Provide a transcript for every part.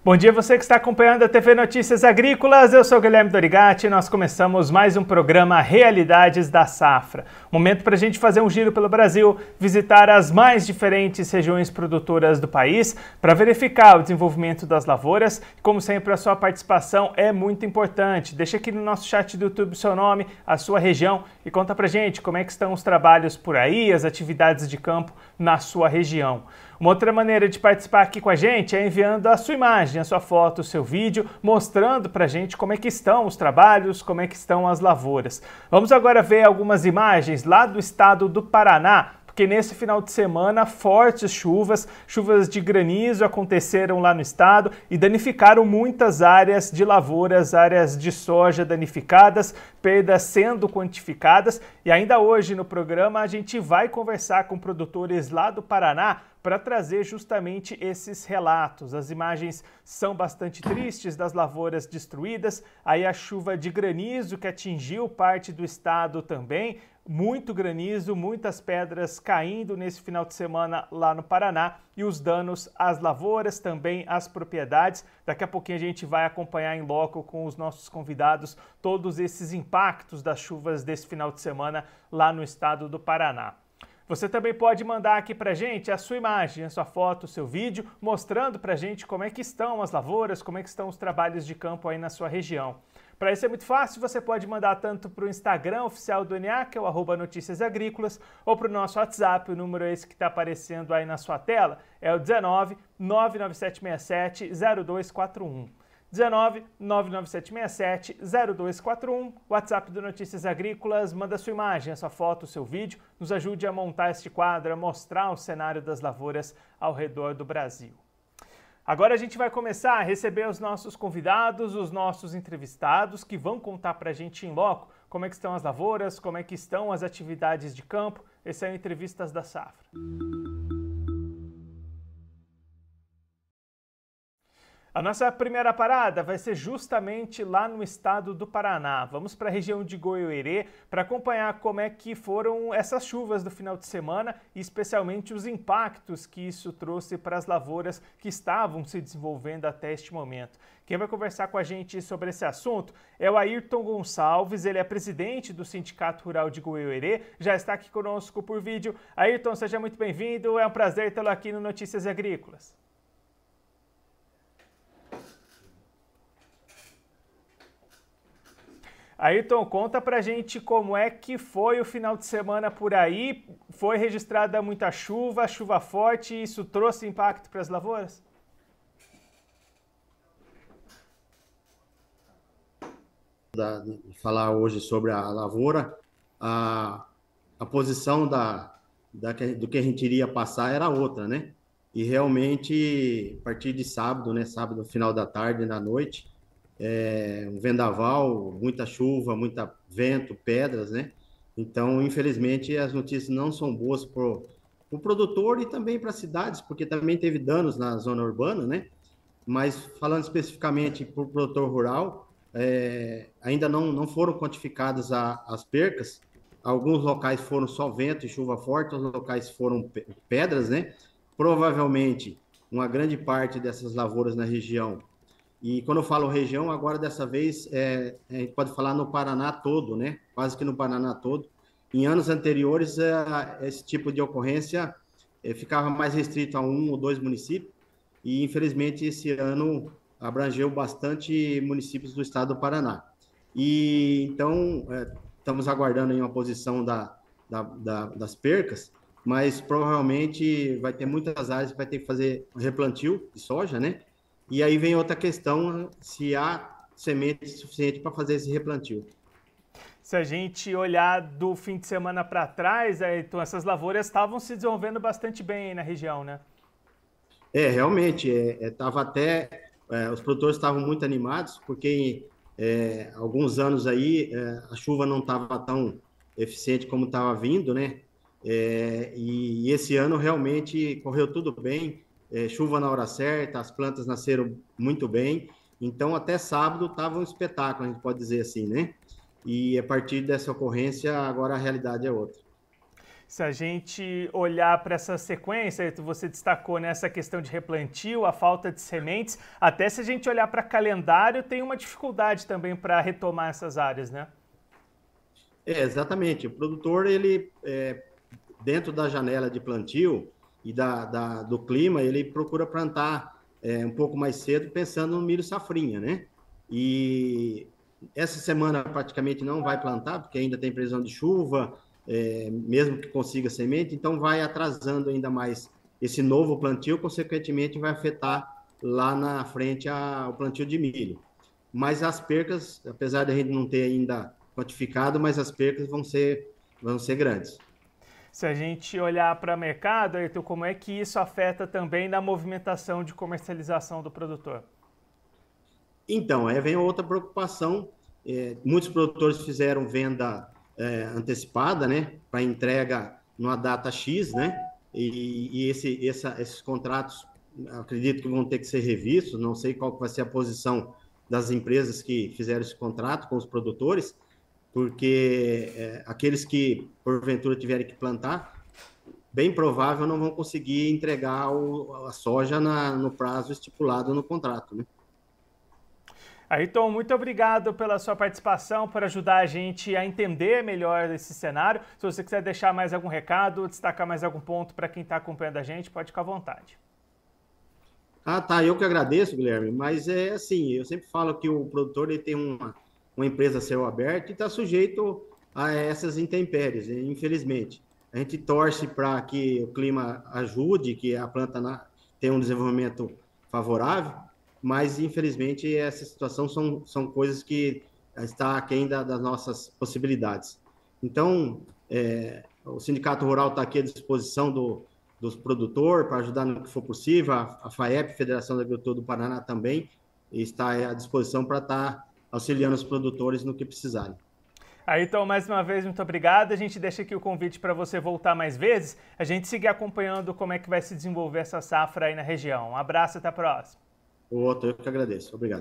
Bom dia você que está acompanhando a TV Notícias Agrícolas, eu sou o Guilherme Dorigatti e nós começamos mais um programa Realidades da Safra. Momento para a gente fazer um giro pelo Brasil, visitar as mais diferentes regiões produtoras do país para verificar o desenvolvimento das lavouras. Como sempre, a sua participação é muito importante. Deixa aqui no nosso chat do YouTube o seu nome, a sua região e conta pra gente como é que estão os trabalhos por aí, as atividades de campo na sua região. Uma outra maneira de participar aqui com a gente é enviando a sua imagem, a sua foto, o seu vídeo, mostrando pra gente como é que estão os trabalhos, como é que estão as lavouras. Vamos agora ver algumas imagens lá do estado do Paraná, porque nesse final de semana fortes chuvas de granizo aconteceram lá no estado e danificaram muitas áreas de lavouras, áreas de soja danificadas, perdas sendo quantificadas. E ainda hoje no programa a gente vai conversar com produtores lá do Paraná para trazer justamente esses relatos. As imagens são bastante tristes das lavouras destruídas, aí a chuva de granizo que atingiu parte do estado também, muito granizo, muitas pedras caindo nesse final de semana lá no Paraná e os danos às lavouras, também às propriedades. Daqui a pouquinho a gente vai acompanhar em loco com os nossos convidados todos esses impactos das chuvas desse final de semana lá no estado do Paraná. Você também pode mandar aqui pra gente a sua imagem, a sua foto, o seu vídeo, mostrando pra gente como é que estão as lavouras, como é que estão os trabalhos de campo aí na sua região. Para isso é muito fácil, você pode mandar tanto para o Instagram oficial do NA, que é o @Notícias Agrícolas, ou para o nosso WhatsApp, o número é esse que está aparecendo aí na sua tela, é o 19 99767 0241. 19 99767 0241, WhatsApp do Notícias Agrícolas, manda sua imagem, a sua foto, o seu vídeo, nos ajude a montar este quadro, a mostrar o cenário das lavouras ao redor do Brasil. Agora a gente vai começar a receber os nossos convidados, os nossos entrevistados, que vão contar pra gente em loco como é que estão as lavouras, como é que estão as atividades de campo. Esse é o Entrevistas da Safra. A nossa primeira parada vai ser justamente lá no estado do Paraná. Vamos para a região de Goiôerê para acompanhar como é que foram essas chuvas do final de semana e especialmente os impactos que isso trouxe para as lavouras que estavam se desenvolvendo até este momento. Quem vai conversar com a gente sobre esse assunto é o Ayrton Gonçalves, ele é presidente do Sindicato Rural de Goiôerê, já está aqui conosco por vídeo. Ayrton, seja muito bem-vindo, é um prazer tê-lo aqui no Notícias Agrícolas. Ayrton, conta pra gente como é que foi o final de semana por aí. Foi registrada muita chuva forte, e isso trouxe impacto para as lavouras? Falar hoje sobre a lavoura, a posição do que a gente iria passar era outra, né? E realmente, a partir de sábado, né? Sábado, final da tarde e da noite, um vendaval, muita chuva, muito vento, pedras, né? Então, infelizmente, as notícias não são boas para o produtor e também para as cidades, porque também teve danos na zona urbana, né? Mas falando especificamente para o produtor rural, ainda não foram quantificadas as percas. Alguns locais foram só vento e chuva forte, outros locais foram pedras, né? Provavelmente, uma grande parte dessas lavouras na região. E quando eu falo região, agora dessa vez, a gente pode falar no Paraná todo, né? Quase que no Paraná todo. Em anos anteriores, esse tipo de ocorrência ficava mais restrito a 1 ou 2 municípios, e infelizmente esse ano abrangeu bastante municípios do estado do Paraná. E então, estamos aguardando aí uma posição das percas, mas provavelmente vai ter muitas áreas que vai ter que fazer replantio de soja, né? E aí vem outra questão, se há semente suficiente para fazer esse replantio. Se a gente olhar do fim de semana para trás, então essas lavouras estavam se desenvolvendo bastante bem aí na região, né? Realmente, os produtores estavam muito animados, porque alguns anos aí a chuva não estava tão eficiente como estava vindo, né? E esse ano realmente correu tudo bem, chuva na hora certa, as plantas nasceram muito bem, então até sábado estava um espetáculo, a gente pode dizer assim, né? E a partir dessa ocorrência, agora a realidade é outra. Se a gente olhar para essa sequência, você destacou nessa questão de replantio, a falta de sementes, até se a gente olhar para calendário, tem uma dificuldade também para retomar essas áreas, né? Exatamente. O produtor, ele, dentro da janela de plantio e do clima, ele procura plantar um pouco mais cedo, pensando no milho safrinha, né? E essa semana praticamente não vai plantar, porque ainda tem previsão de chuva, mesmo que consiga semente, então vai atrasando ainda mais esse novo plantio, consequentemente vai afetar lá na frente o plantio de milho. Mas as percas, apesar de a gente não ter ainda quantificado, mas as percas vão ser grandes. Se a gente olhar para o mercado, Ayrton, como é que isso afeta também na movimentação de comercialização do produtor? Então, aí vem outra preocupação. Muitos produtores fizeram venda antecipada, né, para entrega numa data X, né, e esses contratos, acredito que vão ter que ser revistos. Não sei qual vai ser a posição das empresas que fizeram esse contrato com os produtores, porque aqueles que, porventura, tiverem que plantar, bem provável não vão conseguir entregar a soja no prazo estipulado no contrato, né? Ayrton, muito obrigado pela sua participação, por ajudar a gente a entender melhor esse cenário. Se você quiser deixar mais algum recado, destacar mais algum ponto para quem está acompanhando a gente, pode ficar à vontade. Ah, tá, eu que agradeço, Guilherme, mas é assim, eu sempre falo que o produtor ele tem uma empresa a céu aberto e está sujeito a essas intempéries, infelizmente. A gente torce para que o clima ajude, que a planta tenha um desenvolvimento favorável, mas infelizmente essa situação são coisas que está aquém das nossas possibilidades. Então, o Sindicato Rural está aqui à disposição dos produtores para ajudar no que for possível. A FAEP, Federação da Agricultura do Paraná, também está à disposição para estar auxiliando os produtores no que precisarem. Ayrton, mais uma vez, muito obrigado. A gente deixa aqui o convite para você voltar mais vezes, a gente seguir acompanhando como é que vai se desenvolver essa safra aí na região. Um abraço, até a próxima. Eu que agradeço. Obrigado.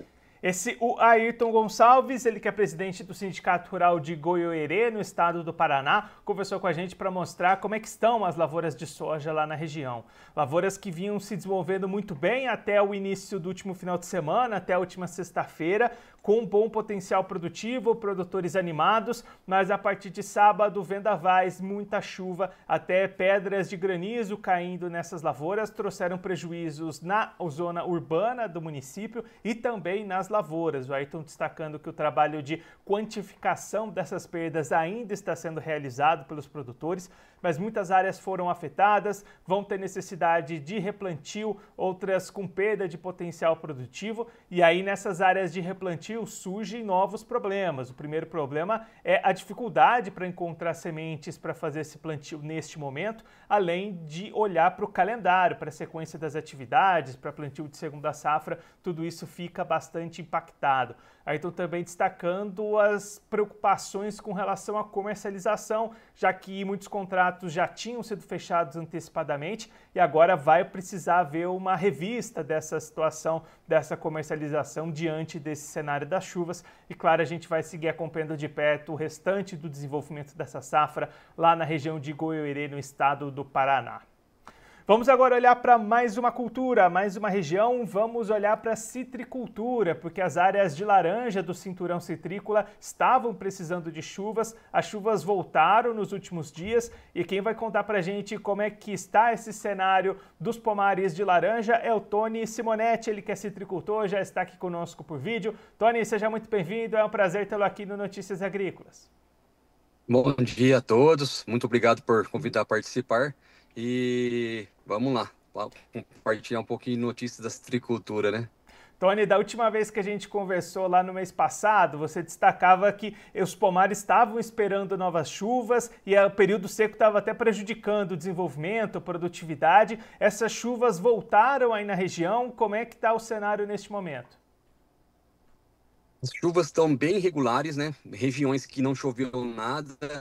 O Ayrton Gonçalves, ele que é presidente do Sindicato Rural de Goiôerê, no estado do Paraná, conversou com a gente para mostrar como é que estão as lavouras de soja lá na região. Lavouras que vinham se desenvolvendo muito bem até o início do último final de semana, até a última sexta-feira, com um bom potencial produtivo, produtores animados, mas a partir de sábado, vendavais, muita chuva, até pedras de granizo caindo nessas lavouras, trouxeram prejuízos na zona urbana do município e também nas lavouras. O Ayrton destacando que o trabalho de quantificação dessas perdas ainda está sendo realizado pelos produtores, mas muitas áreas foram afetadas, vão ter necessidade de replantio, outras com perda de potencial produtivo, e aí nessas áreas de replantio surgem novos problemas. O primeiro problema é a dificuldade para encontrar sementes para fazer esse plantio neste momento, além de olhar para o calendário, para a sequência das atividades, para plantio de segunda safra, tudo isso fica bastante impactado. Ayrton também destacando as preocupações com relação à comercialização, já que muitos contratos já tinham sido fechados antecipadamente e agora vai precisar haver uma revista dessa situação, dessa comercialização diante desse cenário das chuvas. E claro, a gente vai seguir acompanhando de perto o restante do desenvolvimento dessa safra lá na região de Goiôerê, no estado do Paraná. Vamos agora olhar para mais uma cultura, mais uma região, vamos olhar para a citricultura, porque as áreas de laranja do cinturão citrícola estavam precisando de chuvas, as chuvas voltaram nos últimos dias e quem vai contar para a gente como é que está esse cenário dos pomares de laranja é o Tony Simonetti, ele que é citricultor, já está aqui conosco por vídeo. Tony, seja muito bem-vindo, é um prazer tê-lo aqui no Notícias Agrícolas. Bom dia a todos, muito obrigado por convidar a participar. E vamos lá, compartilhar um pouquinho de notícias da citricultura, né? Tony, da última vez que a gente conversou lá no mês passado, você destacava que os pomares estavam esperando novas chuvas e o período seco estava até prejudicando o desenvolvimento, a produtividade. Essas chuvas voltaram aí na região, como é que está o cenário neste momento? As chuvas estão bem irregulares, né? Regiões que não choveu nada,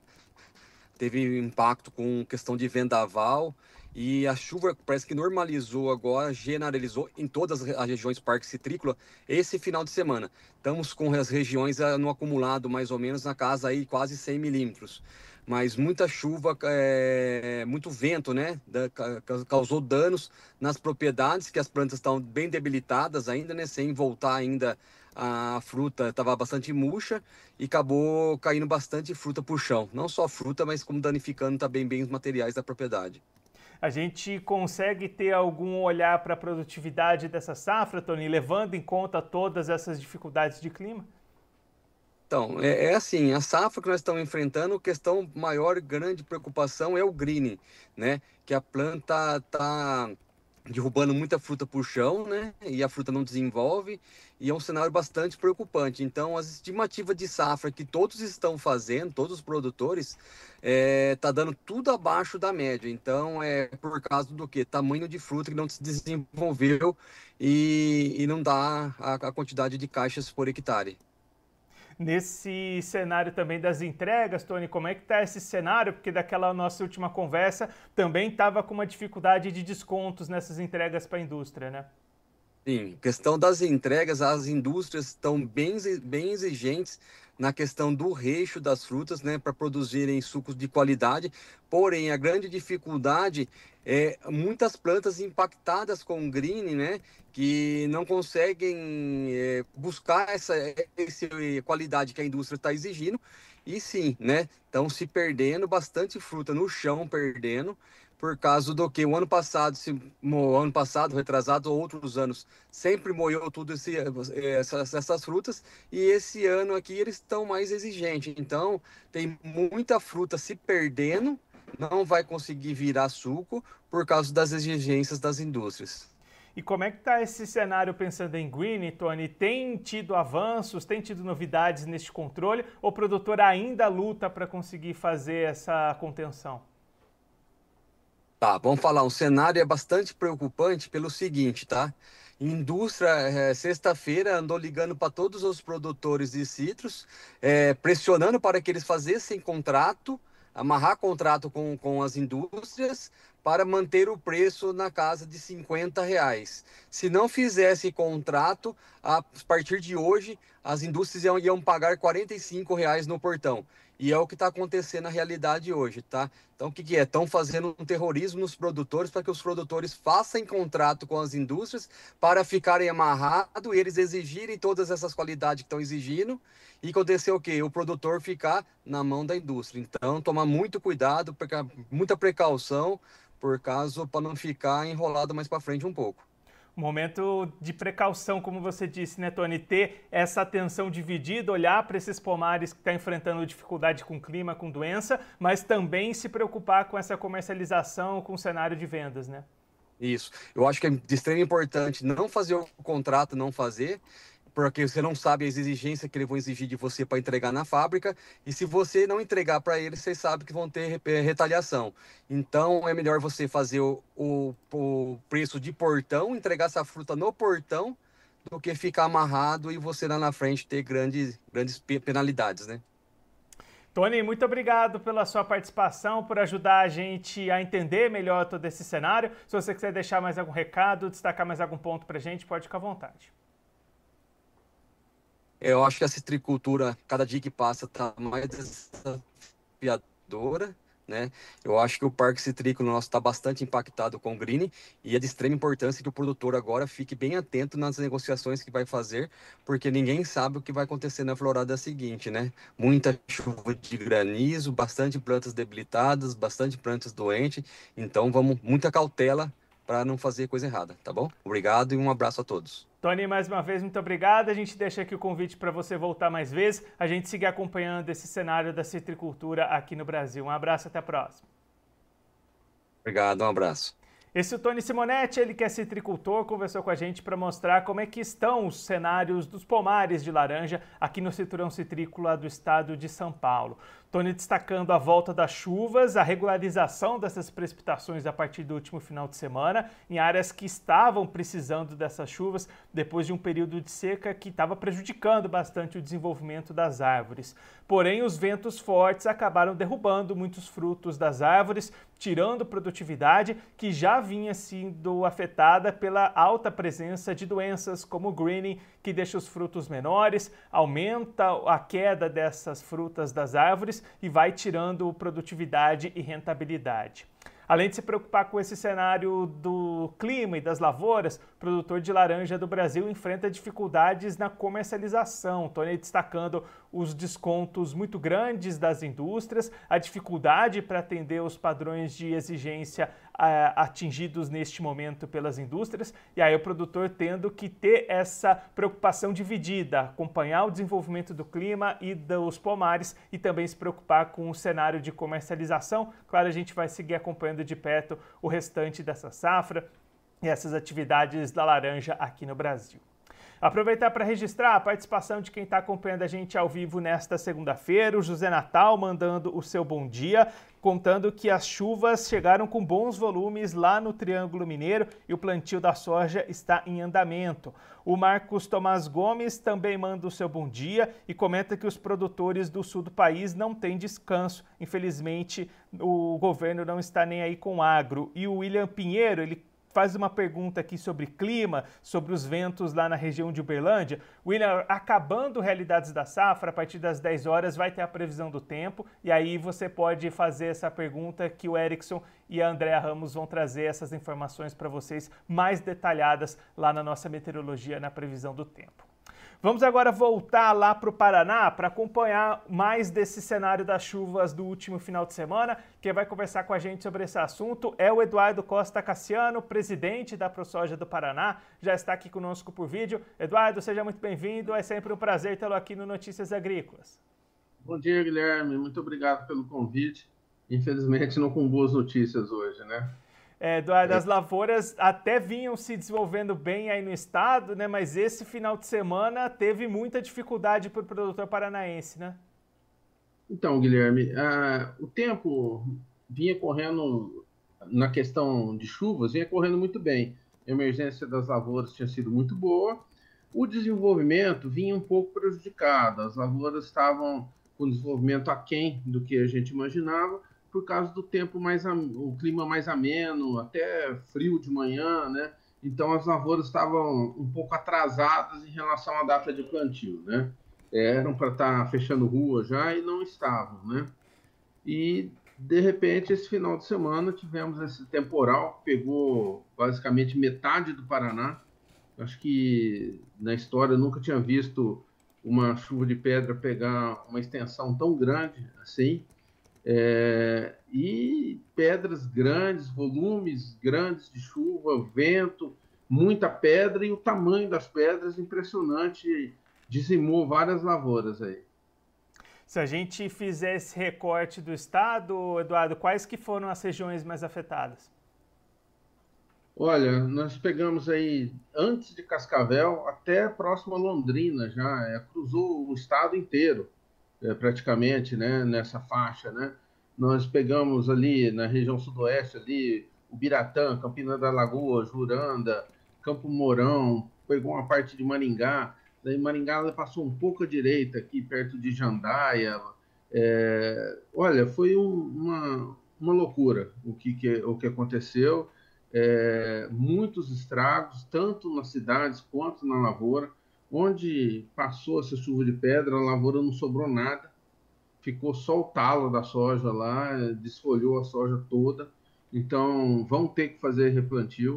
teve impacto com questão de vendaval e a chuva parece que normalizou agora, generalizou em todas as regiões Parque Citrícola esse final de semana. Estamos com as regiões no acumulado mais ou menos na casa aí quase 100 milímetros. mas muita chuva, muito vento, né? Causou danos nas propriedades, que as plantas estão bem debilitadas ainda, né? Sem voltar ainda a fruta, estava bastante murcha e acabou caindo bastante fruta por chão. Não só fruta, mas como danificando também bem os materiais da propriedade. A gente consegue ter algum olhar para a produtividade dessa safra, Tony, levando em conta todas essas dificuldades de clima? Então, é assim, a safra que nós estamos enfrentando, a questão maior, grande preocupação é o greening, né? Que a planta está derrubando muita fruta por chão, né? E a fruta não desenvolve, e é um cenário bastante preocupante. Então, as estimativas de safra que todos estão fazendo, todos os produtores, tá dando tudo abaixo da média. Então, é por causa do quê? Tamanho de fruta que não se desenvolveu e não dá a quantidade de caixas por hectare. Nesse cenário também das entregas, Tony, como é que está esse cenário? Porque daquela nossa última conversa também estava com uma dificuldade de descontos nessas entregas para a indústria, né? Sim, questão das entregas, as indústrias estão bem exigentes na questão do recho das frutas, né, para produzirem sucos de qualidade. Porém, a grande dificuldade é muitas plantas impactadas com green, né, que não conseguem buscar essa qualidade que a indústria está exigindo. E sim, né, estão se perdendo bastante fruta no chão, perdendo por causa do que o ano passado, retrasado, outros anos, sempre moiou tudo essas frutas, e esse ano aqui eles estão mais exigentes. Então, tem muita fruta se perdendo, não vai conseguir virar suco por causa das exigências das indústrias. E como é que está esse cenário pensando em green, Tony? Tem tido avanços, tem tido novidades neste controle, ou o produtor ainda luta para conseguir fazer essa contenção? Tá, vamos falar, um cenário é bastante preocupante pelo seguinte, tá? Indústria, sexta-feira, andou ligando para todos os produtores de citros, pressionando para que eles fizessem contrato, amarrar contrato com as indústrias para manter o preço na casa de R$ 50. Se não fizesse contrato, a partir de hoje, as indústrias iam pagar R$ 45 no portão. E é o que está acontecendo na realidade hoje, tá? Então, o que que é? Estão fazendo um terrorismo nos produtores para que os produtores façam contrato com as indústrias para ficarem amarrados e eles exigirem todas essas qualidades que estão exigindo e acontecer o quê? O produtor ficar na mão da indústria. Então, tomar muito cuidado, muita precaução, por caso, para não ficar enrolado mais para frente um pouco. Momento de precaução, como você disse, né, Tony? Ter essa atenção dividida, olhar para esses pomares que estão enfrentando dificuldade com clima, com doença, mas também se preocupar com essa comercialização, com o cenário de vendas, né? Isso. Eu acho que é de extrema importância não fazer o contrato, não fazer, porque você não sabe as exigências que eles vão exigir de você para entregar na fábrica, e se você não entregar para eles, vocês sabem que vão ter retaliação. Então, é melhor você fazer o preço de portão, entregar essa fruta no portão, do que ficar amarrado e você lá na frente ter grandes penalidades, né? Tony, muito obrigado pela sua participação, por ajudar a gente a entender melhor todo esse cenário. Se você quiser deixar mais algum recado, destacar mais algum ponto para a gente, pode ficar à vontade. Eu acho que a citricultura, cada dia que passa, está mais desafiadora, né? Eu acho que o parque citrícola nosso está bastante impactado com o green e é de extrema importância que o produtor agora fique bem atento nas negociações que vai fazer, porque ninguém sabe o que vai acontecer na florada seguinte, né? Muita chuva de granizo, bastante plantas debilitadas, bastante plantas doentes, então vamos, muita cautela para não fazer coisa errada, tá bom? Obrigado e um abraço a todos. Tony, mais uma vez, muito obrigado. A gente deixa aqui o convite para você voltar mais vezes, a gente seguir acompanhando esse cenário da citricultura aqui no Brasil. Um abraço, até a próxima. Obrigado, um abraço. Esse é o Tony Simonetti, ele que é citricultor, conversou com a gente para mostrar como é que estão os cenários dos pomares de laranja aqui no cinturão citrícola do estado de São Paulo. Tony destacando a volta das chuvas, a regularização dessas precipitações a partir do último final de semana em áreas que estavam precisando dessas chuvas depois de um período de seca que estava prejudicando bastante o desenvolvimento das árvores. Porém, os ventos fortes acabaram derrubando muitos frutos das árvores, tirando produtividade que já vinha sendo afetada pela alta presença de doenças como o greening, que deixa os frutos menores, aumenta a queda dessas frutas das árvores e vai tirando produtividade e rentabilidade. Além de se preocupar com esse cenário do clima e das lavouras, o produtor de laranja do Brasil enfrenta dificuldades na comercialização. Tony destacando os descontos muito grandes das indústrias, a dificuldade para atender os padrões de exigência atingidos neste momento pelas indústrias, e aí o produtor tendo que ter essa preocupação dividida, acompanhar o desenvolvimento do clima e dos pomares e também se preocupar com o cenário de comercialização. Claro, a gente vai seguir acompanhando de perto o restante dessa safra e essas atividades da laranja aqui no Brasil. Aproveitar para registrar a participação de quem está acompanhando a gente ao vivo nesta segunda-feira, o José Natal mandando o seu bom dia, contando que as chuvas chegaram com bons volumes lá no Triângulo Mineiro e o plantio da soja está em andamento. O Marcos Tomás Gomes também manda o seu bom dia e comenta que os produtores do sul do país não têm descanso. Infelizmente, o governo não está nem aí com o agro. E o William Pinheiro, ele faz uma pergunta aqui sobre clima, sobre os ventos lá na região de Uberlândia. William, acabando Realidades da Safra, a partir das 10 horas vai ter a previsão do tempo, e aí você pode fazer essa pergunta que o Erickson e a Andréa Ramos vão trazer essas informações para vocês mais detalhadas lá na nossa meteorologia, na previsão do tempo. Vamos agora voltar lá para o Paraná para acompanhar mais desse cenário das chuvas do último final de semana. Quem vai conversar com a gente sobre esse assunto é o Eduardo Costa Cassiano, presidente da ProSoja do Paraná, já está aqui conosco por vídeo. Eduardo, seja muito bem-vindo, é sempre um prazer tê-lo aqui no Notícias Agrícolas. Bom dia, Guilherme, muito obrigado pelo convite. Infelizmente não com boas notícias hoje, né? Eduardo, as lavouras até vinham se desenvolvendo bem aí no estado, né? Mas esse final de semana teve muita dificuldade para o produtor paranaense, né? Então, Guilherme, o tempo vinha correndo, na questão de chuvas, vinha correndo muito bem. A emergência das lavouras tinha sido muito boa. O desenvolvimento vinha um pouco prejudicado. As lavouras estavam com desenvolvimento aquém do que a gente imaginava, por causa do tempo o clima mais ameno, até frio de manhã, né? Então as lavouras estavam um pouco atrasadas em relação à data de plantio, né? Eram para estar fechando rua já e não estavam, né? E de repente esse final de semana tivemos esse temporal que pegou basicamente metade do Paraná. Acho que na história eu nunca tinha visto uma chuva de pedra pegar uma extensão tão grande assim. E pedras grandes, volumes grandes de chuva, vento, muita pedra, e o tamanho das pedras impressionante, dizimou várias lavouras aí. Se a gente fizer esse recorte do estado, Eduardo, quais que foram as regiões mais afetadas? Olha, nós pegamos aí, antes de Cascavel, até próximo a Londrina já, cruzou o estado inteiro. Praticamente, né, nessa faixa, né? Nós pegamos ali na região sudoeste, ali, Ubiratã, Campina da Lagoa, Juranda, Campo Mourão, pegou uma parte de Maringá, daí Maringá ela passou um pouco à direita, aqui perto de Jandaia. Olha, foi uma loucura o que aconteceu, muitos estragos, tanto nas cidades quanto na lavoura. Onde passou essa chuva de pedra, a lavoura não sobrou nada, ficou só o talo da soja lá, desfolhou a soja toda, então vão ter que fazer replantio.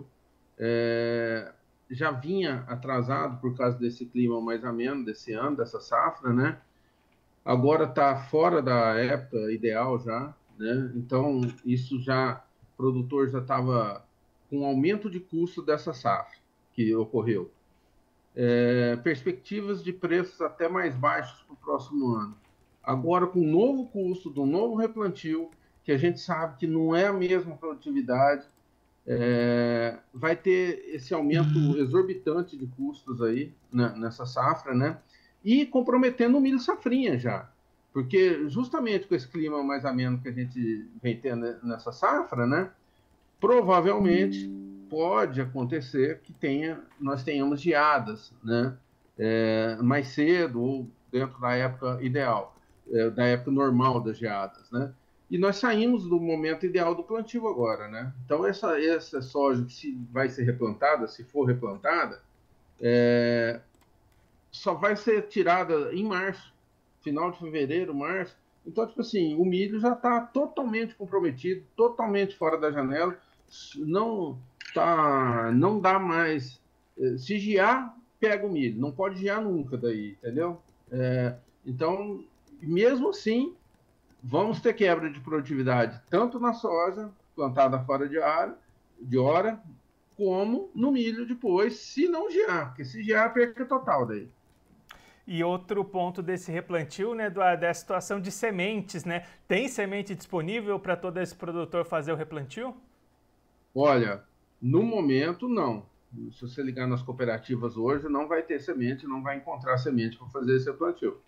Já vinha atrasado por causa desse clima mais ameno desse ano, dessa safra, né? Agora está fora da época ideal já, né? Então isso já, o produtor já estava com aumento de custo dessa safra que ocorreu. Perspectivas de preços até mais baixos para o próximo ano. Agora, com o novo custo do novo replantio, que a gente sabe que não é a mesma produtividade, vai ter esse aumento exorbitante de custos aí nessa safra, né? E comprometendo o milho safrinha já. Porque justamente com esse clima mais ameno que a gente vem tendo nessa safra, né? Provavelmente pode acontecer que nós tenhamos geadas, né? Mais cedo ou dentro da época ideal, da época normal das geadas, né? E nós saímos do momento ideal do plantio agora, né? Então essa soja que vai ser replantada, se for replantada, só vai ser tirada em março, final de fevereiro, março, Então, tipo assim, o milho já está totalmente comprometido, totalmente fora da janela, não dá mais. Se giar, pega o milho, não pode giar nunca daí, entendeu? Então, mesmo assim, vamos ter quebra de produtividade tanto na soja plantada fora de hora, como no milho depois, se não gear, porque se gear, perca total daí. E outro ponto desse replantio, né, Eduardo, é a situação de sementes, né? Tem semente disponível para todo esse produtor fazer o replantio? Olha, no momento, não. Se você ligar nas cooperativas hoje, não vai ter semente, não vai encontrar semente para fazer esse replantio.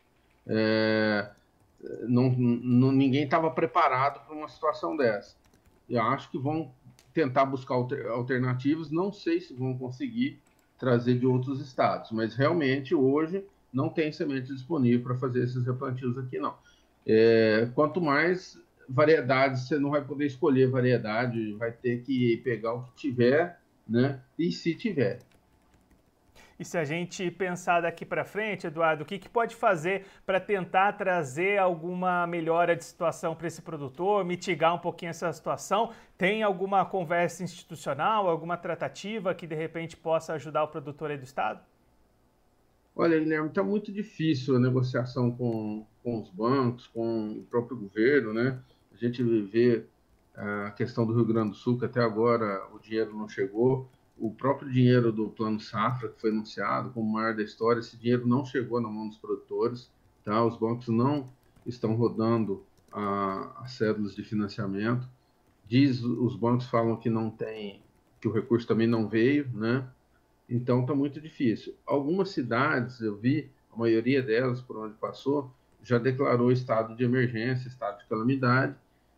Ninguém estava preparado para uma situação dessa. Eu acho que vão tentar buscar alternativas, não sei se vão conseguir trazer de outros estados, mas realmente hoje não tem semente disponível para fazer esses replantios aqui, não. Quanto mais variedades, você não vai poder escolher variedade, vai ter que pegar o que tiver, né? E se tiver. E se a gente pensar daqui para frente, Eduardo, o que pode fazer para tentar trazer alguma melhora de situação para esse produtor, mitigar um pouquinho essa situação? Tem alguma conversa institucional, alguma tratativa que de repente possa ajudar o produtor aí do estado? Olha, Guilherme, está muito difícil a negociação com os bancos, com o próprio governo, né? A gente vê a questão do Rio Grande do Sul, que até agora o dinheiro não chegou. O próprio dinheiro do Plano Safra, que foi anunciado como o maior da história, esse dinheiro não chegou na mão dos produtores, tá? Os bancos não estão rodando as cédulas de financiamento. Os bancos falam que não tem, que o recurso também não veio, né? Então está muito difícil. Algumas cidades, eu vi, a maioria delas, por onde passou, já declarou estado de emergência, estado de calamidade.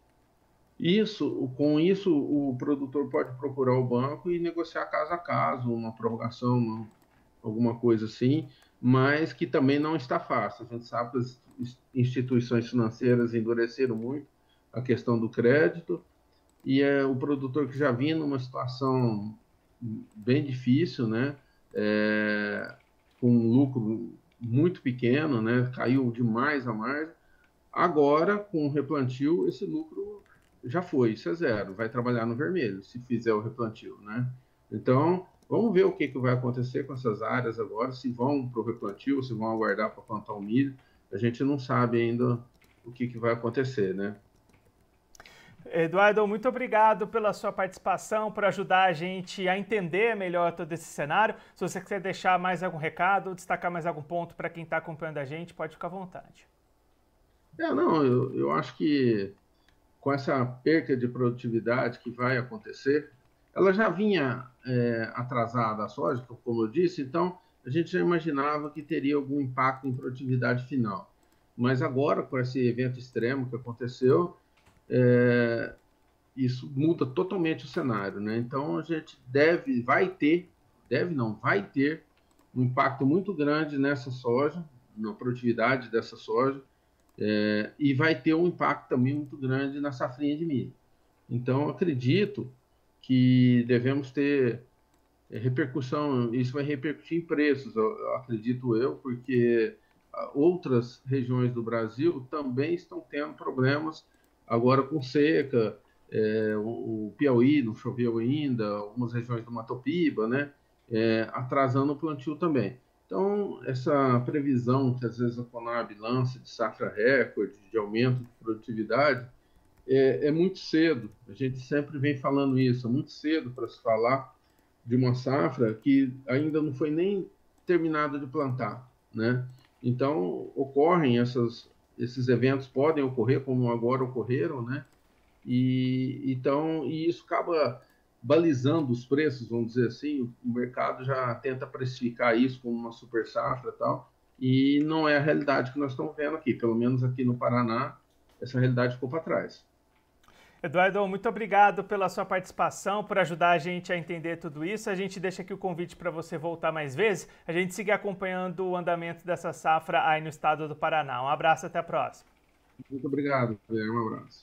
Com isso, o produtor pode procurar o banco e negociar caso a caso, uma prorrogação, alguma coisa assim, mas que também não está fácil. A gente sabe que as instituições financeiras endureceram muito a questão do crédito, e o produtor que já vinha numa situação bem difícil, né? Com um lucro muito pequeno, né? Caiu demais a margem. Agora, com o replantio, esse lucro já foi, isso é zero. Vai trabalhar no vermelho, se fizer o replantio, né? Então, vamos ver o que vai acontecer com essas áreas agora, se vão para o replantio, se vão aguardar para plantar o milho. A gente não sabe ainda o que vai acontecer, né? Eduardo, muito obrigado pela sua participação, por ajudar a gente a entender melhor todo esse cenário. Se você quiser deixar mais algum recado, destacar mais algum ponto para quem está acompanhando a gente, pode ficar à vontade. Eu acho que com essa perca de produtividade que vai acontecer, ela já vinha atrasada a soja, como eu disse, então a gente já imaginava que teria algum impacto em produtividade final. Mas agora, com esse evento extremo que aconteceu, isso muda totalmente o cenário, né? Então a gente vai ter um impacto muito grande nessa soja, na produtividade dessa soja, e vai ter um impacto também muito grande na safrinha de milho. Então acredito que devemos ter repercussão, isso vai repercutir em preços, acredito eu, porque outras regiões do Brasil também estão tendo problemas agora com seca, o Piauí não choveu ainda, algumas regiões do Mato Piba, né, atrasando o plantio também. Então, essa previsão que às vezes a Conab lança de safra recorde, de aumento de produtividade, é muito cedo. A gente sempre vem falando isso, é muito cedo para se falar de uma safra que ainda não foi nem terminada de plantar, né? Então, ocorrem esses eventos, podem ocorrer, como agora ocorreram, né? E isso acaba balizando os preços, vamos dizer assim. O mercado já tenta precificar isso como uma super safra e tal, e não é a realidade que nós estamos vendo aqui, pelo menos aqui no Paraná, essa realidade ficou para trás. Eduardo, muito obrigado pela sua participação, por ajudar a gente a entender tudo isso. A gente deixa aqui o convite para você voltar mais vezes, a gente seguir acompanhando o andamento dessa safra aí no estado do Paraná. Um abraço, até a próxima. Muito obrigado, Guilherme, um abraço.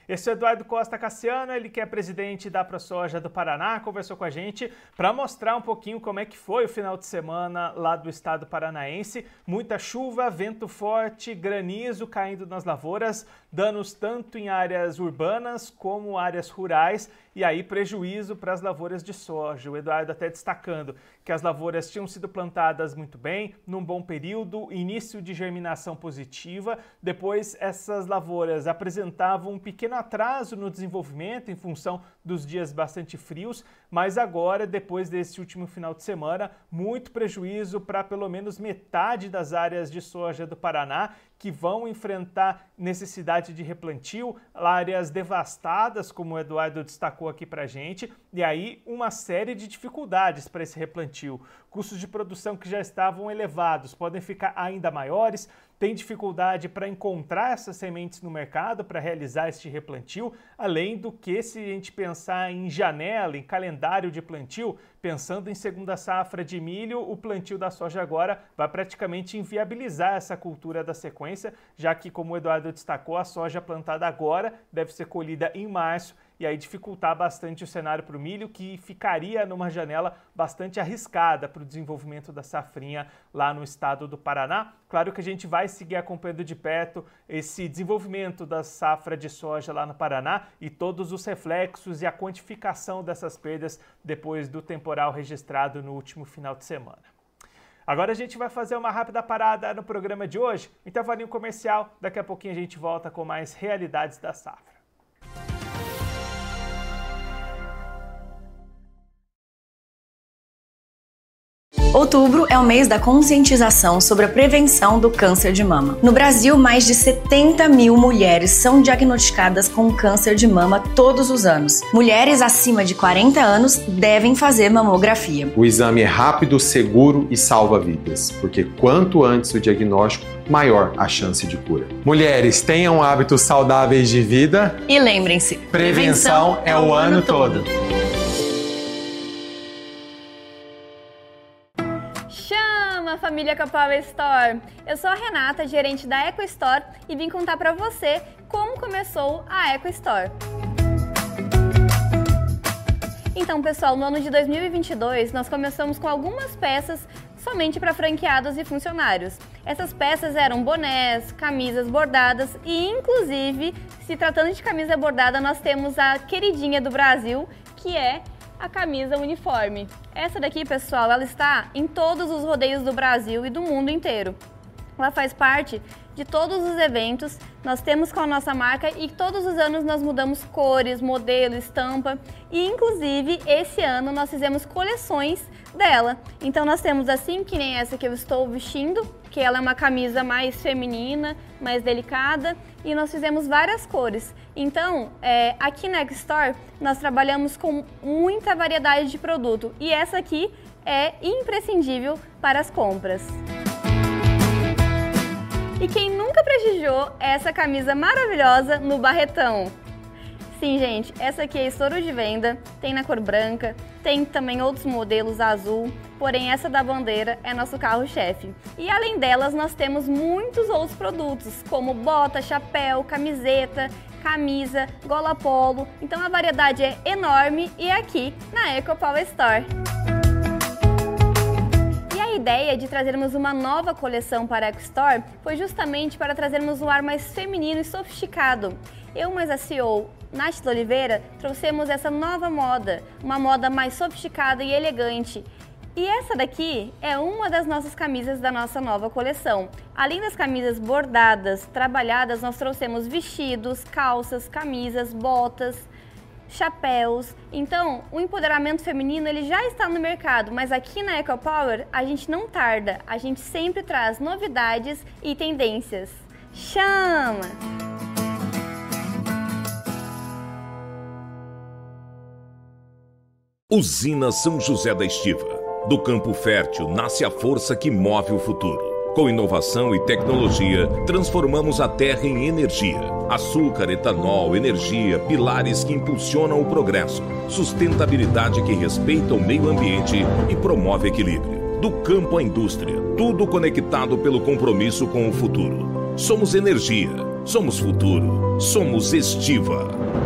Esse é o Eduardo Costa Cassiano, ele que é presidente da ProSoja do Paraná, conversou com a gente para mostrar um pouquinho como é que foi o final de semana lá do estado paranaense. Muita chuva, vento forte, granizo caindo nas lavouras, danos tanto em áreas urbanas como áreas rurais, e aí prejuízo para as lavouras de soja. O Eduardo até destacando que as lavouras tinham sido plantadas muito bem, num bom período, início de germinação positiva. Depois essas lavouras apresentavam um pequeno atraso no desenvolvimento em função dos dias bastante frios, mas agora, depois desse último final de semana, muito prejuízo para pelo menos metade das áreas de soja do Paraná, que vão enfrentar necessidade de replantio, áreas devastadas, como o Eduardo destacou aqui para a gente, e aí uma série de dificuldades para esse replantio. Custos de produção que já estavam elevados podem ficar ainda maiores, tem dificuldade para encontrar essas sementes no mercado para realizar este replantio, além do que, se a gente pensar em janela, em calendário de plantio, pensando em segunda safra de milho, o plantio da soja agora vai praticamente inviabilizar essa cultura da sequência, já que, como o Eduardo destacou, a soja plantada agora deve ser colhida em março, e aí dificultar bastante o cenário para o milho, que ficaria numa janela bastante arriscada para o desenvolvimento da safrinha lá no estado do Paraná. Claro que a gente vai seguir acompanhando de perto esse desenvolvimento da safra de soja lá no Paraná e todos os reflexos e a quantificação dessas perdas depois do temporal registrado no último final de semana. Agora a gente vai fazer uma rápida parada no programa de hoje, intervalinho comercial, daqui a pouquinho a gente volta com mais realidades da safra. Outubro é o mês da conscientização sobre a prevenção do câncer de mama. No Brasil, mais de 70 mil mulheres são diagnosticadas com câncer de mama todos os anos. Mulheres acima de 40 anos devem fazer mamografia. O exame é rápido, seguro e salva vidas, porque quanto antes o diagnóstico, maior a chance de cura. Mulheres, tenham hábitos saudáveis de vida. E lembrem-se, prevenção é o ano todo. Família EcoPower Store. Eu sou a Renata, gerente da EcoStore, e vim contar para você como começou a EcoStore. Então, pessoal, no ano de 2022, nós começamos com algumas peças somente para franqueados e funcionários. Essas peças eram bonés, camisas bordadas e, inclusive, se tratando de camisa bordada, nós temos a queridinha do Brasil, que é a camisa uniforme. Essa daqui, pessoal, ela está em todos os rodeios do Brasil e do mundo inteiro. Ela faz parte de todos os eventos, nós temos com a nossa marca e todos os anos nós mudamos cores, modelo, estampa e inclusive esse ano nós fizemos coleções dela. Então nós temos assim, que nem essa que eu estou vestindo, que ela é uma camisa mais feminina, mais delicada, e nós fizemos várias cores. Então, aqui na EcoStore nós trabalhamos com muita variedade de produto e essa aqui é imprescindível para as compras. E quem nunca prestigiou essa camisa maravilhosa no Barretão? Sim, gente, essa aqui é estouro de venda, tem na cor branca, tem também outros modelos azul, porém essa da bandeira é nosso carro-chefe. E além delas, nós temos muitos outros produtos, como bota, chapéu, camiseta, camisa, gola polo. Então a variedade é enorme e é aqui na EcoPower Store. A ideia de trazermos uma nova coleção para a EcoStore foi justamente para trazermos um ar mais feminino e sofisticado. Eu, mais a CEO, Nath Oliveira, trouxemos essa nova moda, uma moda mais sofisticada e elegante. E essa daqui é uma das nossas camisas da nossa nova coleção. Além das camisas bordadas, trabalhadas, nós trouxemos vestidos, calças, camisas, botas, chapéus. Então, o empoderamento feminino ele já está no mercado, mas aqui na EcoPower a gente não tarda, a gente sempre traz novidades e tendências. Chama! Usina São José da Estiva. Do campo fértil nasce a força que move o futuro. Com inovação e tecnologia, transformamos a terra em energia. Açúcar, etanol, energia, pilares que impulsionam o progresso. Sustentabilidade que respeita o meio ambiente e promove equilíbrio. Do campo à indústria, tudo conectado pelo compromisso com o futuro. Somos energia, Somos futuro. Somos Estiva.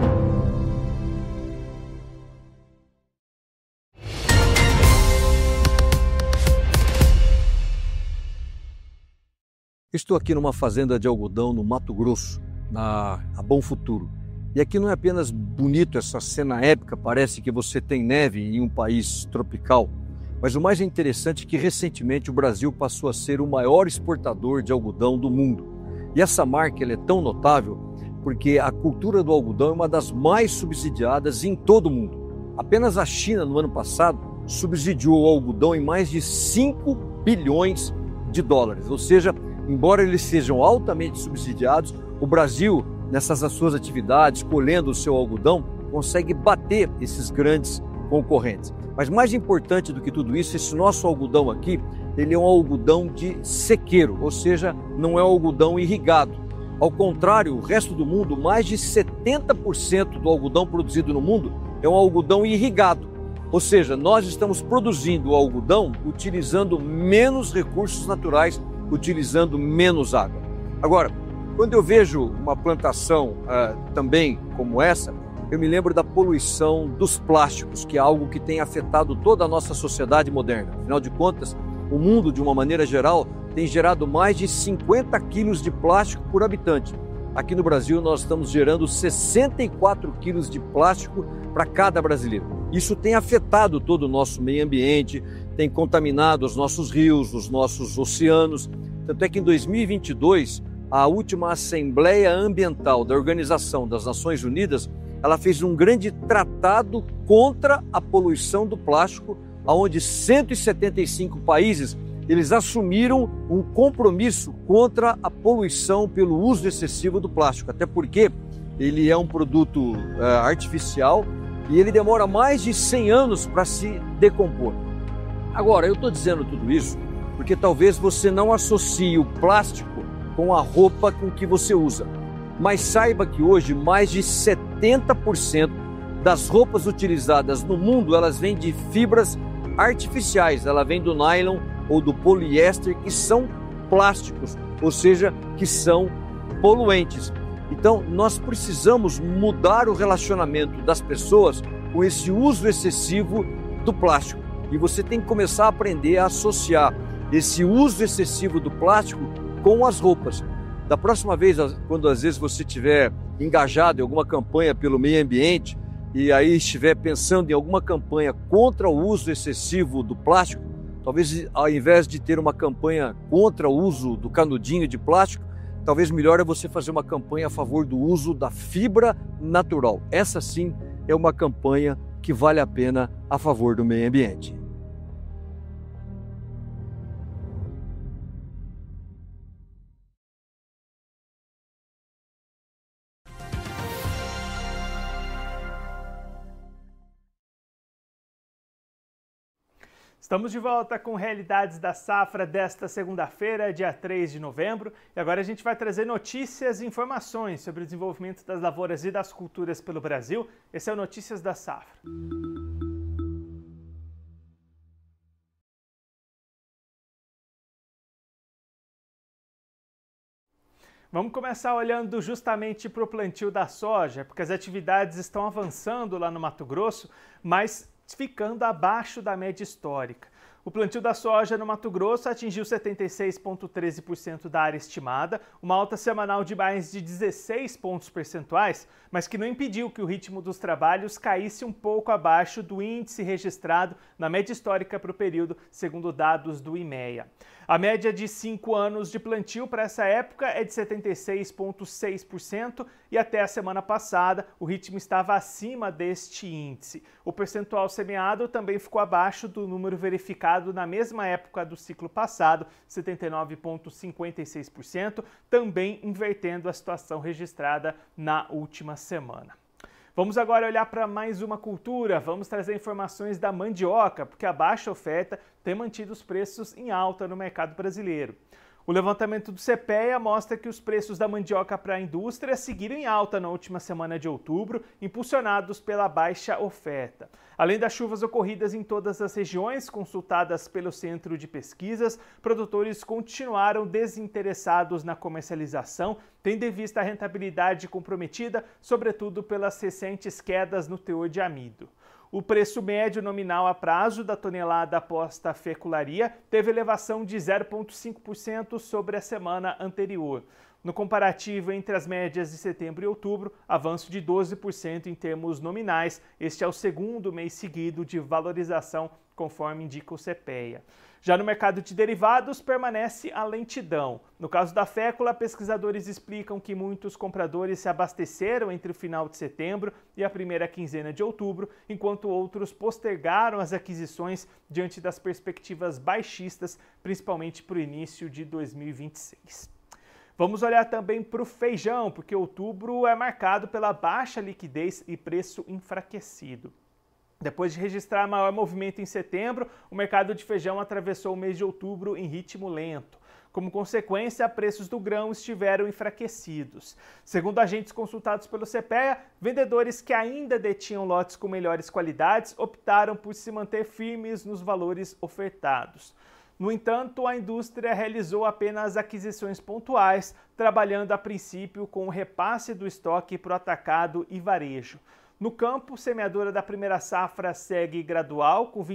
Estou aqui numa fazenda de algodão no Mato Grosso, a Bom Futuro. E aqui não é apenas bonito essa cena épica, parece que você tem neve em um país tropical, mas o mais interessante é que recentemente o Brasil passou a ser o maior exportador de algodão do mundo. E essa marca ela é tão notável porque a cultura do algodão é uma das mais subsidiadas em todo o mundo. Apenas a China, no ano passado, subsidiou o algodão em mais de 5 bilhões de dólares, ou seja, embora eles sejam altamente subsidiados, o Brasil, nessas suas atividades, colhendo o seu algodão, consegue bater esses grandes concorrentes. Mas mais importante do que tudo isso, esse nosso algodão aqui, ele é um algodão de sequeiro, ou seja, não é um algodão irrigado. Ao contrário, o resto do mundo, mais de 70% do algodão produzido no mundo é um algodão irrigado. Ou seja, nós estamos produzindo o algodão utilizando menos recursos naturais, utilizando menos água. Agora, quando eu vejo uma plantação também como essa, eu me lembro da poluição dos plásticos, que é algo que tem afetado toda a nossa sociedade moderna. Afinal de contas, o mundo, de uma maneira geral, tem gerado mais de 50 quilos de plástico por habitante. Aqui no Brasil, nós estamos gerando 64 quilos de plástico para cada brasileiro. Isso tem afetado todo o nosso meio ambiente, tem contaminado os nossos rios, os nossos oceanos. Tanto é que em 2022, a última Assembleia Ambiental da Organização das Nações Unidas, ela fez um grande tratado contra a poluição do plástico, onde 175 países eles assumiram um compromisso contra a poluição pelo uso excessivo do plástico, até porque ele é um produto artificial e ele demora mais de 100 anos para se decompor. Agora, eu estou dizendo tudo isso porque talvez você não associe o plástico com a roupa com que você usa, mas saiba que hoje mais de 70% das roupas utilizadas no mundo, elas vêm de fibras artificiais, ela vem do nylon ou do poliéster, que são plásticos, ou seja, que são poluentes. Então, nós precisamos mudar o relacionamento das pessoas com esse uso excessivo do plástico. E você tem que começar a aprender a associar esse uso excessivo do plástico com as roupas. Da próxima vez, quando às vezes você estiver engajado em alguma campanha pelo meio ambiente e aí estiver pensando em alguma campanha contra o uso excessivo do plástico, talvez ao invés de ter uma campanha contra o uso do canudinho de plástico, talvez melhor é você fazer uma campanha a favor do uso da fibra natural. Essa sim é uma campanha que vale a pena a favor do meio ambiente. Estamos de volta com Realidades da Safra desta segunda-feira, dia 3 de novembro. E agora a gente vai trazer notícias e informações sobre o desenvolvimento das lavouras e das culturas pelo Brasil. Esse é o Notícias da Safra. Vamos começar olhando justamente para o plantio da soja, porque as atividades estão avançando lá no Mato Grosso, mas ficando abaixo da média histórica. O plantio da soja no Mato Grosso atingiu 76,13% da área estimada, uma alta semanal de mais de 16 pontos percentuais, mas que não impediu que o ritmo dos trabalhos caísse um pouco abaixo do índice registrado na média histórica para o período, segundo dados do IMEA. A média de 5 anos de plantio para essa época é de 76,6% e até a semana passada o ritmo estava acima deste índice. O percentual semeado também ficou abaixo do número verificado na mesma época do ciclo passado, 79,56%, também invertendo a situação registrada na última semana. Vamos agora olhar para mais uma cultura, vamos trazer informações da mandioca, porque a baixa oferta tem mantido os preços em alta no mercado brasileiro. O levantamento do CPEA mostra que os preços da mandioca para a indústria seguiram em alta na última semana de outubro, impulsionados pela baixa oferta. Além das chuvas ocorridas em todas as regiões consultadas pelo Centro de Pesquisas, produtores continuaram desinteressados na comercialização, tendo em vista a rentabilidade comprometida, sobretudo pelas recentes quedas no teor de amido. O preço médio nominal a prazo da tonelada posta à fecularia teve elevação de 0,5% sobre a semana anterior. No comparativo entre as médias de setembro e outubro, avanço de 12% em termos nominais. Este é o segundo mês seguido de valorização, conforme indica o CPEA. Já no mercado de derivados, permanece a lentidão. No caso da fécula, pesquisadores explicam que muitos compradores se abasteceram entre o final de setembro e a primeira quinzena de outubro, enquanto outros postergaram as aquisições diante das perspectivas baixistas, principalmente para o início de 2026. Vamos olhar também para o feijão, porque outubro é marcado pela baixa liquidez e preço enfraquecido. Depois de registrar maior movimento em setembro, o mercado de feijão atravessou o mês de outubro em ritmo lento. Como consequência, preços do grão estiveram enfraquecidos. Segundo agentes consultados pelo CPEA, vendedores que ainda detinham lotes com melhores qualidades optaram por se manter firmes nos valores ofertados. No entanto, a indústria realizou apenas aquisições pontuais, trabalhando a princípio com o repasse do estoque para o atacado e varejo. No campo, semeadora da primeira safra segue gradual, com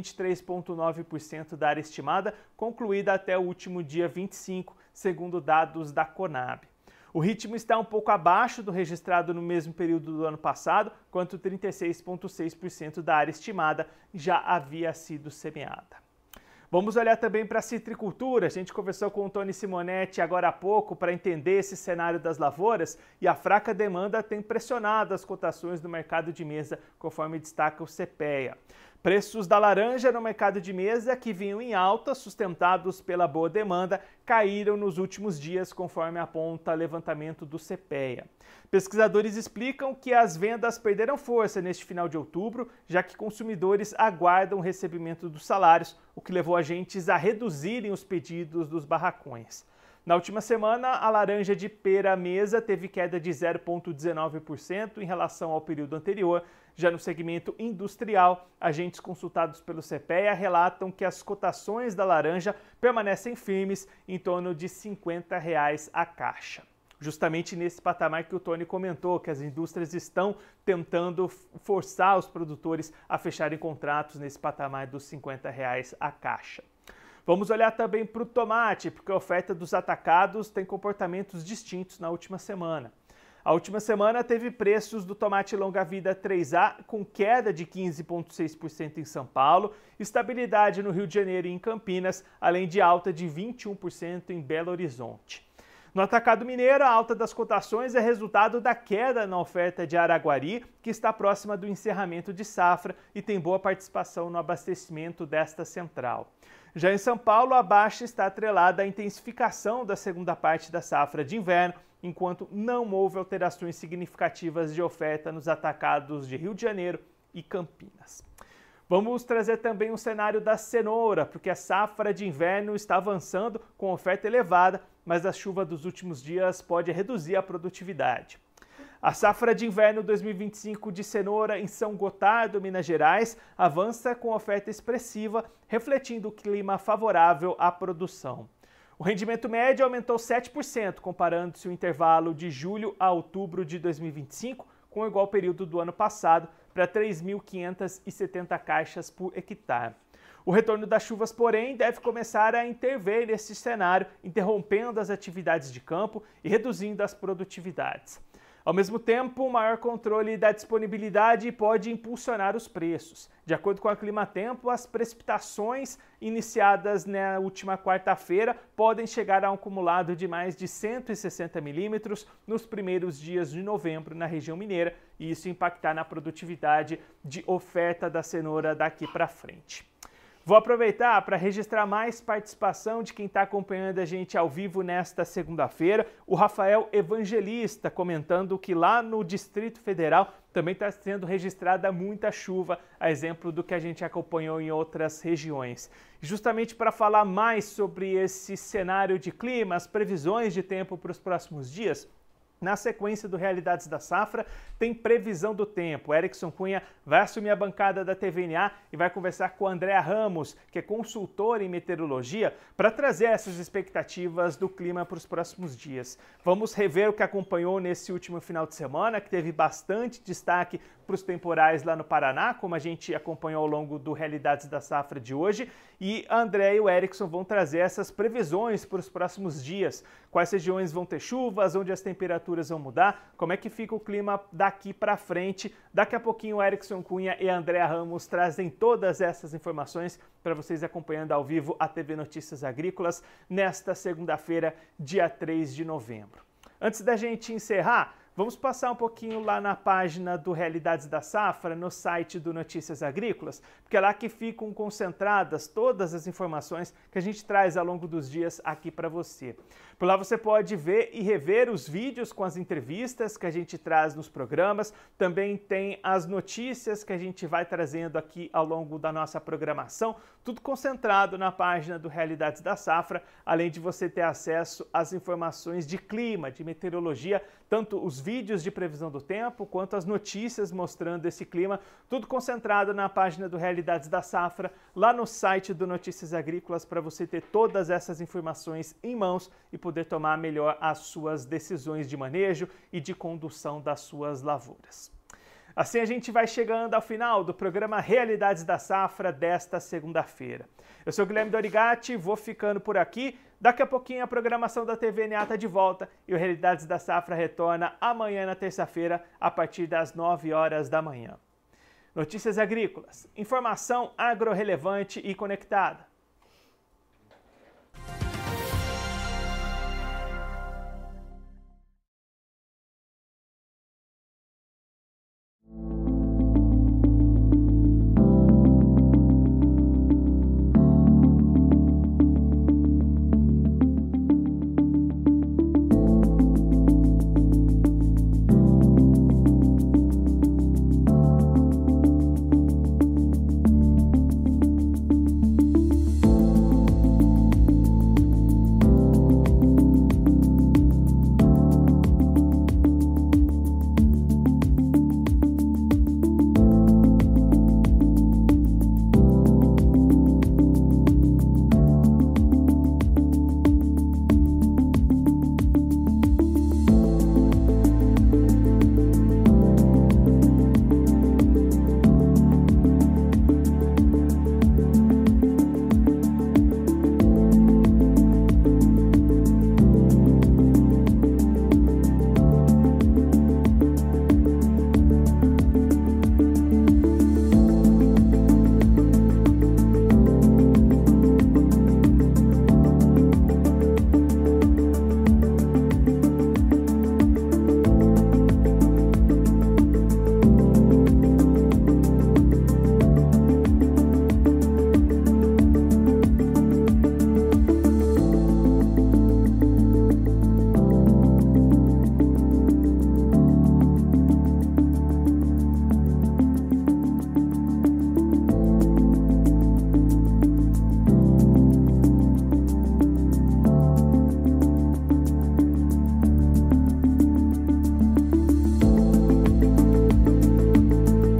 23,9% da área estimada, concluída até o último dia 25, segundo dados da Conab. O ritmo está um pouco abaixo do registrado no mesmo período do ano passado, quanto 36,6% da área estimada já havia sido semeada. Vamos olhar também para a citricultura. A gente conversou com o Tony Simonetti agora há pouco para entender esse cenário das lavouras e a fraca demanda tem pressionado as cotações do mercado de mesa, conforme destaca o CPEA. Preços da laranja no mercado de mesa, que vinham em alta, sustentados pela boa demanda, caíram nos últimos dias, conforme aponta o levantamento do CPEA. Pesquisadores explicam que as vendas perderam força neste final de outubro, já que consumidores aguardam o recebimento dos salários, o que levou agentes a reduzirem os pedidos dos barracões. Na última semana, a laranja de pera mesa teve queda de 0,19% em relação ao período anterior. Já no segmento industrial, agentes consultados pelo CPEA relatam que as cotações da laranja permanecem firmes em torno de R$ 50 a caixa. Justamente nesse patamar que o Tony comentou, que as indústrias estão tentando forçar os produtores a fecharem contratos nesse patamar dos R$ 50 a caixa. Vamos olhar também para o tomate, porque a oferta dos atacados tem comportamentos distintos na última semana. A última semana teve preços do tomate longa-vida 3A com queda de 15,6% em São Paulo, estabilidade no Rio de Janeiro e em Campinas, além de alta de 21% em Belo Horizonte. No atacado mineiro, a alta das cotações é resultado da queda na oferta de Araguari, que está próxima do encerramento de safra e tem boa participação no abastecimento desta central. Já em São Paulo, a baixa está atrelada à intensificação da segunda parte da safra de inverno, enquanto não houve alterações significativas de oferta nos atacados de Rio de Janeiro e Campinas. Vamos trazer também um cenário da cenoura, porque a safra de inverno está avançando com oferta elevada, mas a chuva dos últimos dias pode reduzir a produtividade. A safra de inverno 2025 de cenoura em São Gotardo, Minas Gerais, avança com oferta expressiva, refletindo o clima favorável à produção. O rendimento médio aumentou 7%, comparando-se o intervalo de julho a outubro de 2025 com o igual período do ano passado, para 3.570 caixas por hectare. O retorno das chuvas, porém, deve começar a intervir nesse cenário, interrompendo as atividades de campo e reduzindo as produtividades. Ao mesmo tempo, o maior controle da disponibilidade pode impulsionar os preços. De acordo com a Climatempo, as precipitações iniciadas na última quarta-feira podem chegar a um acumulado de mais de 160 milímetros nos primeiros dias de novembro na região mineira, e isso impactar na produtividade de oferta da cenoura daqui para frente. Vou aproveitar para registrar mais participação de quem está acompanhando a gente ao vivo nesta segunda-feira. O Rafael Evangelista comentando que lá no Distrito Federal também está sendo registrada muita chuva, a exemplo do que a gente acompanhou em outras regiões. Justamente para falar mais sobre esse cenário de clima, as previsões de tempo para os próximos dias, na sequência do Realidades da Safra, tem previsão do tempo. Erickson Cunha vai assumir a bancada da TVNA e vai conversar com a Andréa Ramos, que é consultora em meteorologia, para trazer essas expectativas do clima para os próximos dias. Vamos rever o que acompanhou nesse último final de semana, que teve bastante destaque para os temporais lá no Paraná, como a gente acompanhou ao longo do Realidades da Safra de hoje. E a Andréa e o Erickson vão trazer essas previsões para os próximos dias. Quais regiões vão ter chuvas, onde as temperaturas vão mudar, como é que fica o clima daqui para frente. Daqui a pouquinho o Erickson Cunha e a Andréa Ramos trazem todas essas informações para vocês acompanhando ao vivo a TV Notícias Agrícolas nesta segunda-feira, dia 3 de novembro. Antes da gente encerrar, vamos passar um pouquinho lá na página do Realidades da Safra, no site do Notícias Agrícolas, porque é lá que ficam concentradas todas as informações que a gente traz ao longo dos dias aqui para você. Por lá você pode ver e rever os vídeos com as entrevistas que a gente traz nos programas, também tem as notícias que a gente vai trazendo aqui ao longo da nossa programação, tudo concentrado na página do Realidades da Safra, além de você ter acesso às informações de clima, de meteorologia, tanto os vídeos de previsão do tempo, quanto as notícias mostrando esse clima, tudo concentrado na página do Realidades da Safra, lá no site do Notícias Agrícolas, para você ter todas essas informações em mãos e poder tomar melhor as suas decisões de manejo e de condução das suas lavouras. Assim a gente vai chegando ao final do programa Realidades da Safra desta segunda-feira. Eu sou o Guilherme Dorigatti, vou ficando por aqui. Daqui a pouquinho a programação da TVNA está de volta e o Realidades da Safra retorna amanhã na terça-feira a partir das 9 horas da manhã. Notícias Agrícolas, informação agro-relevante e conectada.